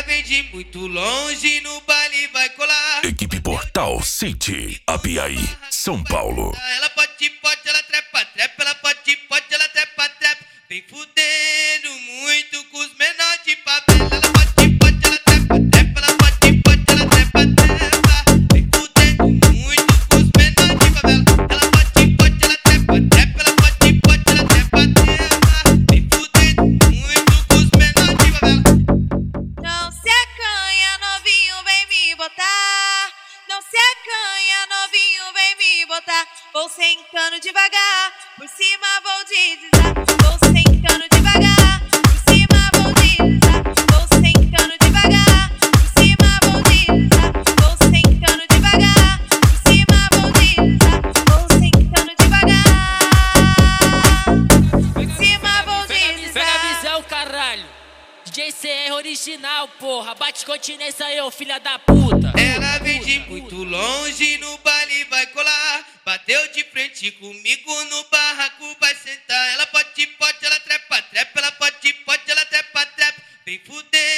Ela vem de muito longe, no baile vai colar. Equipe Portal City, Apiaí, São Paulo. Ela pode, ela trepa, trepa. Ela pode, ela trepa, trepa. Vem fudendo muito com os menores de favela. Ela pode, ela trepa, trepa. Ela pode, ela trepa, trepa. Vem fudendo muito com os menores de favela. Ela pode, ela trepa, trepa. Ela pode, ela trepa, trepa. Vem fudendo muito com os menores de favela. Não se acanha, novinho, vem me botar. Não se acanha, novinho, vem me botar. Vou sentando devagar, por cima vou deslizar. Vou sentando devagar, por cima vou deslizar. Vou sentando devagar, por cima vou deslizar. Vou sentando devagar, por cima vou deslizar. Vou sentando devagar, por cima vou deslizar. Pega a visão, caralho. DJ CR original, porra. Bate continência aí, ô filha da puta. Ela vem de muito longe, no baile vai colar. Bateu de frente comigo no barraco, vai sentar. Ela pode, ela trepa, trepa. Ela pode, ela trepa, trepa. Vem fuder.